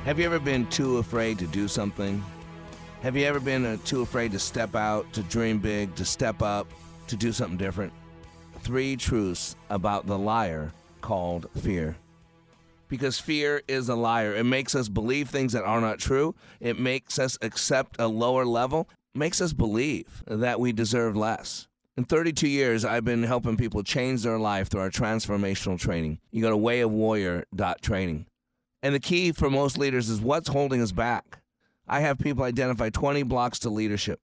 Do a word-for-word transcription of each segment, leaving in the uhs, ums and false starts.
Have you ever been too afraid to do something? Have you ever been uh, too afraid to step out, to dream big, to step up, to do something different? Three truths about the liar called fear. Because fear is a liar. It makes us believe things that are not true. It makes us accept a lower level. It makes us believe that we deserve less. In thirty-two years, I've been helping people change their life through our transformational training. You go to way of warrior dot training. And the key for most leaders is what's holding us back. I have people identify twenty blocks to leadership.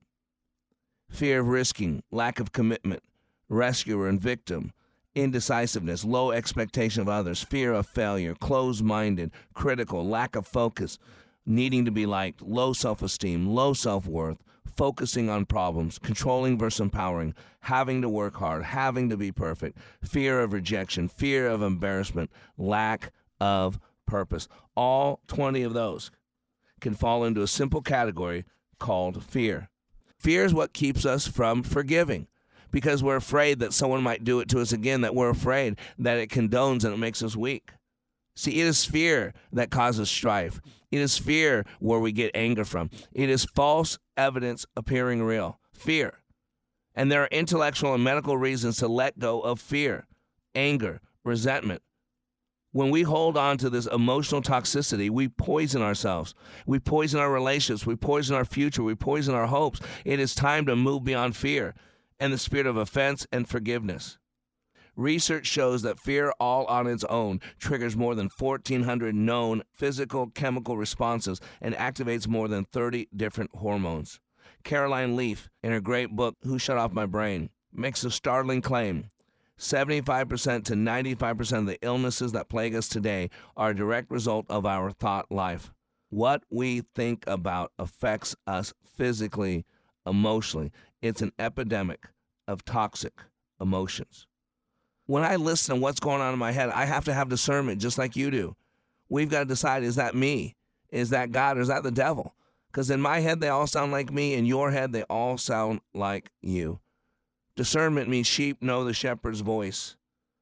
Fear of risking, lack of commitment, rescuer and victim, indecisiveness, low expectation of others, fear of failure, closed-minded, critical, lack of focus, needing to be liked, low self-esteem, low self-worth, focusing on problems, controlling versus empowering, having to work hard, having to be perfect, fear of rejection, fear of embarrassment, lack of purpose. All twenty of those can fall into a simple category called fear. Fear is what keeps us from forgiving because we're afraid that someone might do it to us again, that we're afraid that it condones and it makes us weak. See, it is fear that causes strife. It is fear where we get anger from. It is false evidence appearing real. Fear. And there are intellectual and medical reasons to let go of fear, anger, resentment. When we hold on to this emotional toxicity, we poison ourselves. We poison our relationships. We poison our future. We poison our hopes. It is time to move beyond fear and the spirit of offense and forgiveness. Research shows that fear all on its own triggers more than fourteen hundred known physical chemical responses and activates more than thirty different hormones. Caroline Leaf, in her great book, Who Shut Off My Brain, makes a startling claim. seventy-five percent to ninety-five percent of the illnesses that plague us today are a direct result of our thought life. What we think about affects us physically, emotionally. It's an epidemic of toxic emotions. When I listen to what's going on in my head, I have to have discernment just like you do. We've got to decide, is that me? Is that God? Or is that the devil? Because in my head, they all sound like me. In your head, they all sound like you. Discernment means sheep know the shepherd's voice.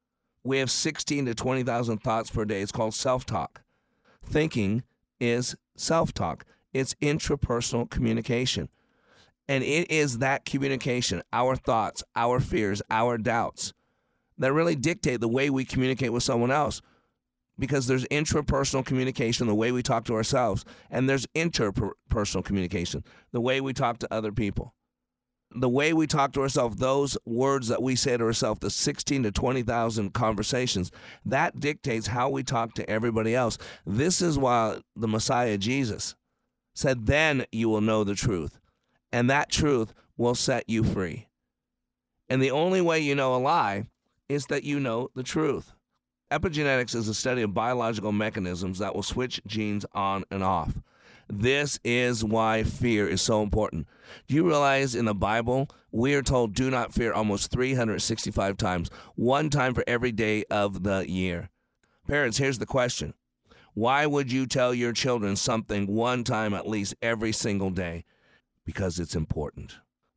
We have sixteen to twenty thousand thoughts per day. It's called self-talk. Thinking is self-talk. It's intrapersonal communication. And it is that communication, our thoughts, our fears, our doubts, that really dictate the way we communicate with someone else. Because there's intrapersonal communication, the way we talk to ourselves, and there's interpersonal communication, the way we talk to other people. The way we talk to ourselves, those words that we say to ourselves, the sixteen to twenty thousand conversations, that dictates how we talk to everybody else. This is why the Messiah, Jesus, said, then you will know the truth, and that truth will set you free. And the only way you know a lie is that you know the truth. Epigenetics is a study of biological mechanisms that will switch genes on and off. This is why fear is so important. Do you realize in the Bible, we are told do not fear almost three hundred sixty-five times, one time for every day of the year? Parents, here's the question. Why would you tell your children something one time at least every single day? Because it's important.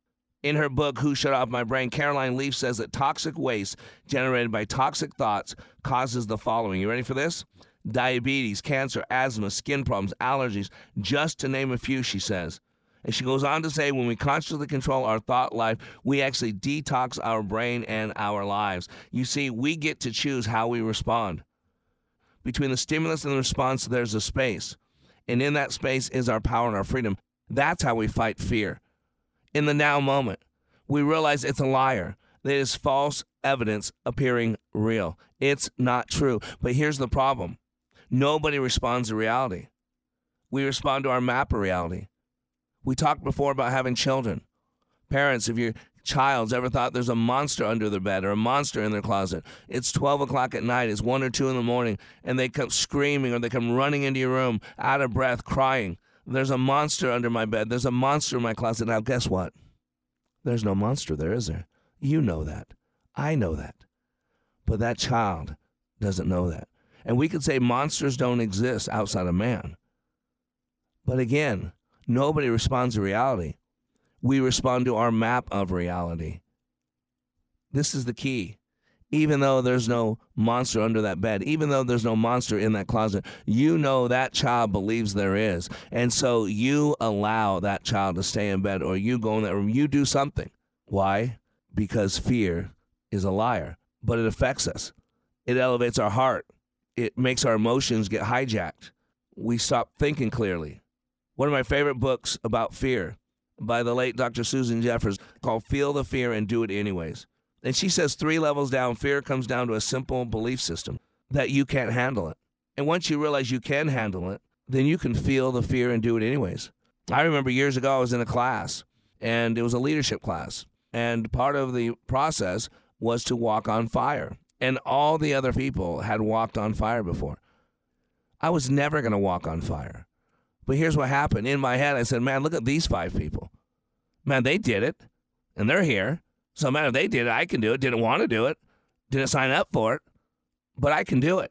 In her book, Who Shut Off My Brain, Caroline Leaf says that toxic waste generated by toxic thoughts causes the following. You ready for this? Diabetes, cancer, asthma, skin problems, allergies, just to name a few, she says. And she goes on to say, when we consciously control our thought life, we actually detox our brain and our lives. You see, we get to choose how we respond. Between the stimulus and the response, there's a space. And in that space is our power and our freedom. That's how we fight fear. In the now moment, we realize it's a liar. That is false evidence appearing real. It's not true. But here's the problem. Nobody responds to reality. We respond to our map of reality. We talked before about having children. Parents, if your child's ever thought there's a monster under their bed or a monster in their closet, it's twelve o'clock at night, it's one or two in the morning, and they come screaming or they come running into your room, out of breath, crying. There's a monster under my bed. There's a monster in my closet. Now, guess what? There's no monster there, is there? You know that. I know that. But that child doesn't know that. And we could say monsters don't exist outside of man. But again, nobody responds to reality. We respond to our map of reality. This is the key. even though there's no monster under that bed, even though there's no monster in that closet, you know that child believes there is. And so you allow that child to stay in bed, or you go in that room, you do something. Why? Because fear is a liar, but it affects us. It elevates our heart. It makes our emotions get hijacked. We stop thinking clearly. One of my favorite books about fear by the late Doctor Susan Jeffers called Feel the Fear and Do It Anyways. And she says three levels down, fear comes down to a simple belief system that you can't handle it. And once you realize you can handle it, then you can feel the fear and do it anyways. I remember years ago I was in a class, and it was a leadership class. And part of the process was to walk on fire. And all the other people had walked on fire before. I was never going to walk on fire. But here's what happened. In my head, I said, man, look at these five people. Man, they did it, and they're here. So, man, if they did it, I can do it. Didn't want to do it. Didn't sign up for it. But I can do it.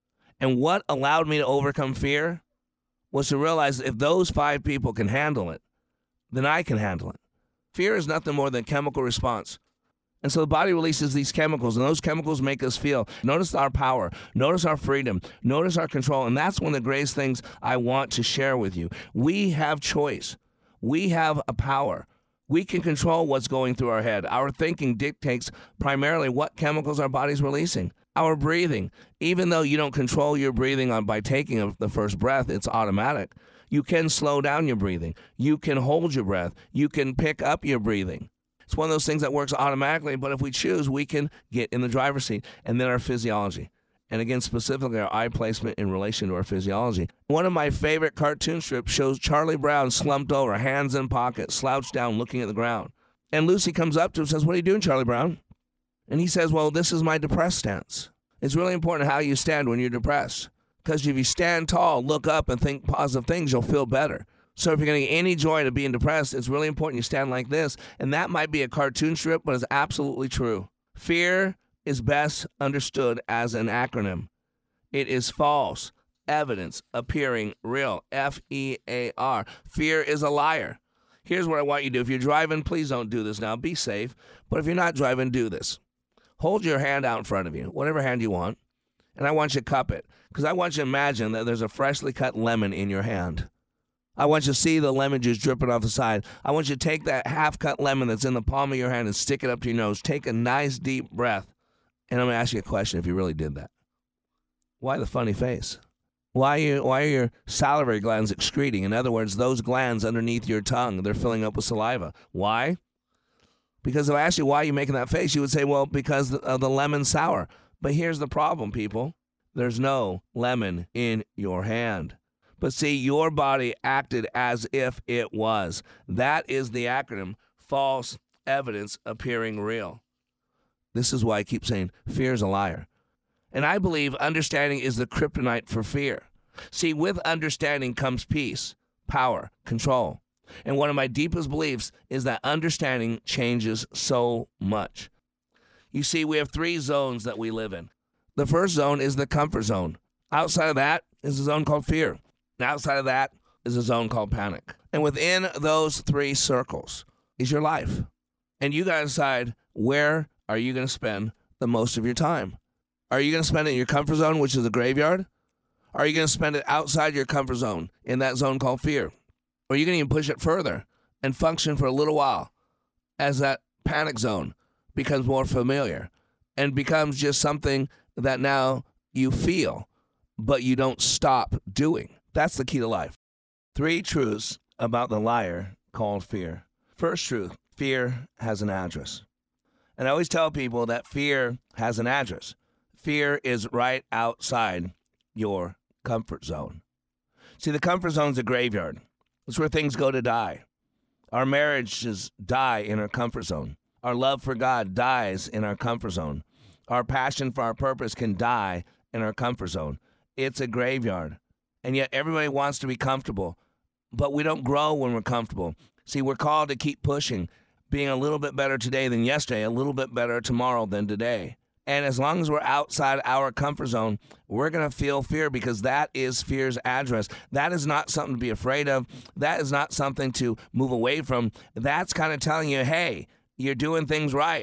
And what allowed me to overcome fear was to realize if those five people can handle it, then I can handle it. Fear is nothing more than a chemical response. And so the body releases these chemicals, and those chemicals make us feel. Notice our power. Notice our freedom. Notice our control. And that's one of the greatest things I want to share with you. We have choice. We have a power. We can control what's going through our head. Our thinking dictates primarily what chemicals our body's releasing. Our breathing. Even though you don't control your breathing on by taking the first breath, it's automatic. You can slow down your breathing. You can hold your breath. You can pick up your breathing. It's one of those things that works automatically, but if we choose, we can get in the driver's seat. And then our physiology. And again, specifically our eye placement in relation to our physiology. One of my favorite cartoon strips shows Charlie Brown slumped over, hands in pocket, slouched down, looking at the ground. And Lucy comes up to him and says, what are you doing, Charlie Brown? And he says, well, this is my depressed stance. It's really important how you stand when you're depressed. Because if you stand tall, look up, and think positive things, you'll feel better. So if you're going to get any joy to being depressed, it's really important you stand like this. And that might be a cartoon strip, but it's absolutely true. Fear is best understood as an acronym. It is false evidence appearing real. F E A R. Fear is a liar. Here's what I want you to do. If you're driving, please don't do this now. Be safe. But if you're not driving, do this. Hold your hand out in front of you, whatever hand you want, and I want you to cup it. Because I want you to imagine that there's a freshly cut lemon in your hand. I want you to see the lemon juice dripping off the side. I want you to take that half-cut lemon that's in the palm of your hand and stick it up to your nose. Take a nice deep breath. And I'm going to ask you a question if you really did that. Why the funny face? Why are, you, why are your salivary glands excreting? In other words, those glands underneath your tongue, they're filling up with saliva. Why? Because if I asked you why you're making that face, you would say, well, because of the lemon sour. But here's the problem, people. There's no lemon in your hand. But see, your body acted as if it was. That is the acronym, false evidence appearing real. This is why I keep saying fear is a liar. And I believe understanding is the kryptonite for fear. See, with understanding comes peace, power, control. And one of my deepest beliefs is that understanding changes so much. You see, we have three zones that we live in. The first zone is the comfort zone. Outside of that is a zone called fear. And outside of that is a zone called panic. And within those three circles is your life. And you got to decide, where are you going to spend the most of your time? Are you going to spend it in your comfort zone, which is the graveyard? Or are you going to spend it outside your comfort zone, in that zone called fear? Or are you going to even push it further and function for a little while as that panic zone becomes more familiar and becomes just something that now you feel, but you don't stop doing? That's the key to life. Three truths about the liar called fear. First truth, fear has an address. And I always tell people that fear has an address. Fear is right outside your comfort zone. See, the comfort zone is a graveyard. It's where things go to die. Our marriages die in our comfort zone. Our love for God dies in our comfort zone. Our passion for our purpose can die in our comfort zone. It's a graveyard. And yet everybody wants to be comfortable, but we don't grow when we're comfortable. See, we're called to keep pushing, being a little bit better today than yesterday, a little bit better tomorrow than today. And as long as we're outside our comfort zone, we're going to feel fear, because that is fear's address. That is not something to be afraid of. That is not something to move away from. That's kind of telling you, hey, you're doing things right.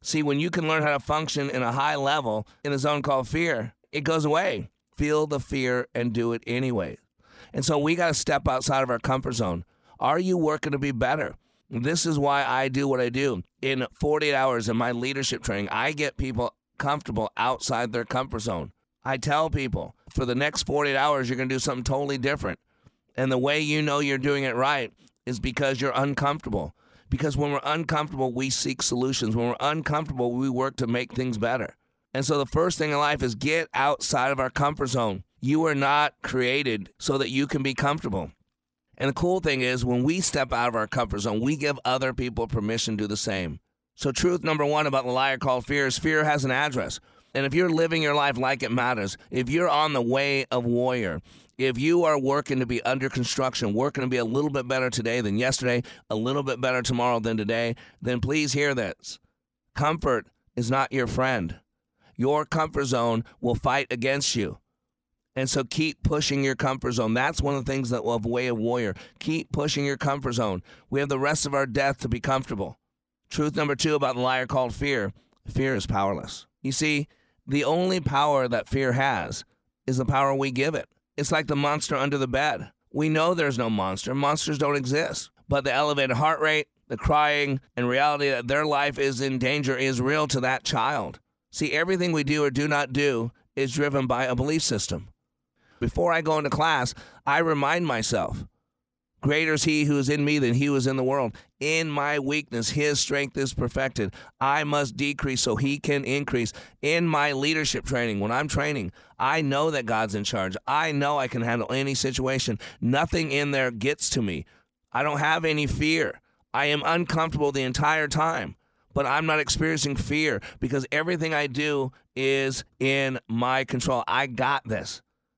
See, when you can learn how to function in a high level in a zone called fear, it goes away. Feel the fear and do it anyway. And so we got to step outside of our comfort zone. Are you working to be better? This is why I do what I do. In forty-eight hours in my leadership training, I get people comfortable outside their comfort zone. I tell people, for the next forty-eight hours, you're going to do something totally different. And the way you know you're doing it right is because you're uncomfortable. Because when we're uncomfortable, we seek solutions. When we're uncomfortable, we work to make things better. And so the first thing in life is get outside of our comfort zone. You are not created so that you can be comfortable. And the cool thing is when we step out of our comfort zone, we give other people permission to do the same. So truth number one about the liar called fear is fear has an address. And if you're living your life like it matters, if you're on the way of warrior, if you are working to be under construction, working to be a little bit better today than yesterday, a little bit better tomorrow than today, then please hear this. Comfort is not your friend. Your comfort zone will fight against you. And so keep pushing your comfort zone. That's one of the things that will have way of warrior. Keep pushing your comfort zone. We have the rest of our death to be comfortable. Truth number two about the liar called fear. Fear is powerless. You see, the only power that fear has is the power we give it. It's like the monster under the bed. We know there's no monster. Monsters don't exist. But the elevated heart rate, the crying, and reality that their life is in danger is real to that child. See, everything we do or do not do is driven by a belief system. Before I go into class, I remind myself, greater is he who is in me than he who is in the world. In my weakness, his strength is perfected. I must decrease so he can increase. In my leadership training, when I'm training, I know that God's in charge. I know I can handle any situation. Nothing in there gets to me. I don't have any fear. I am uncomfortable the entire time, but I'm not experiencing fear because everything I do is in my control. I got this.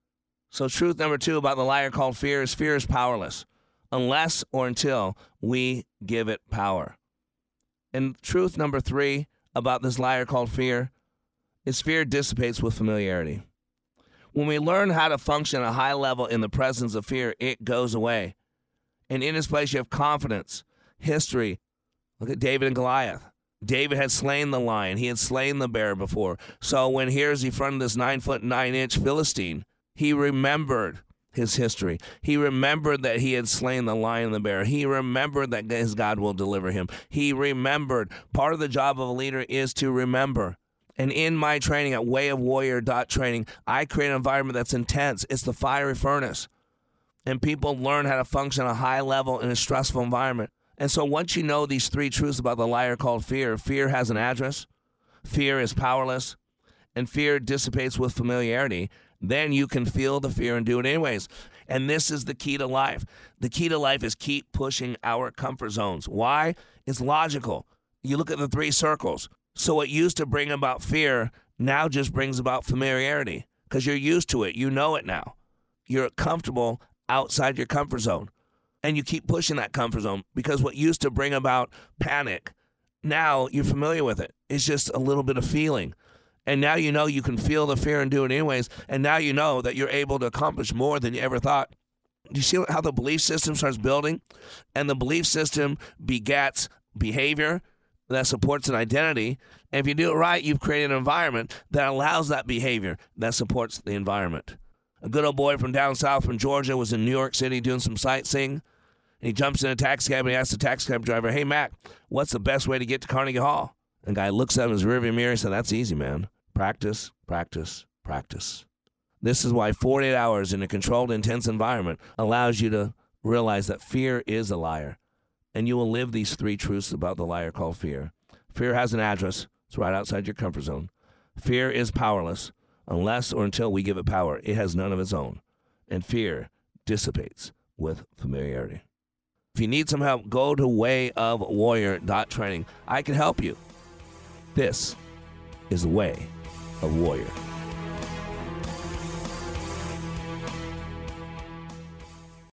So truth number two about the liar called fear is fear is powerless unless or until we give it power. And truth number three about this liar called fear is fear dissipates with familiarity. When we learn how to function at a high level in the presence of fear, it goes away. And in its place, you have confidence, history. Look at David and Goliath. David had slain the lion. He had slain the bear before. So when here's he fronted this nine foot nine inch Philistine, he remembered his history. He remembered that he had slain the lion and the bear. He remembered that his God will deliver him. He remembered. Part of the job of a leader is to remember. And in my training at way of warrior dot training, I create an environment that's intense. It's the fiery furnace. And people learn how to function at a high level in a stressful environment. And so once you know these three truths about the liar called fear, fear has an address, fear is powerless, and fear dissipates with familiarity, then you can feel the fear and do it anyways. And this is the key to life. The key to life is keep pushing our comfort zones. Why? It's logical. You look at the three circles. So what used to bring about fear now just brings about familiarity because you're used to it. You know it now. You're comfortable outside your comfort zone. And you keep pushing that comfort zone because what used to bring about panic, now you're familiar with it. It's just a little bit of feeling. And now you know you can feel the fear and do it anyways. And now you know that you're able to accomplish more than you ever thought. Do you see how the belief system starts building? And the belief system begets behavior that supports an identity. And if you do it right, you've created an environment that allows that behavior that supports the environment. A good old boy from down south from Georgia was in New York City doing some sightseeing. And he jumps in a taxi cab and he asks the taxi cab driver, "Hey, Mac, what's the best way to get to Carnegie Hall?" And the guy looks at him in his rearview mirror and said, "That's easy, man. Practice, practice, practice." This is why forty-eight hours in a controlled, intense environment allows you to realize that fear is a liar. And you will live these three truths about the liar called fear. Fear has an address. It's right outside your comfort zone. Fear is powerless unless or until we give it power. It has none of its own. And fear dissipates with familiarity. If you need some help, go to way of warrior dot training. I can help you. This is the Way of Warrior.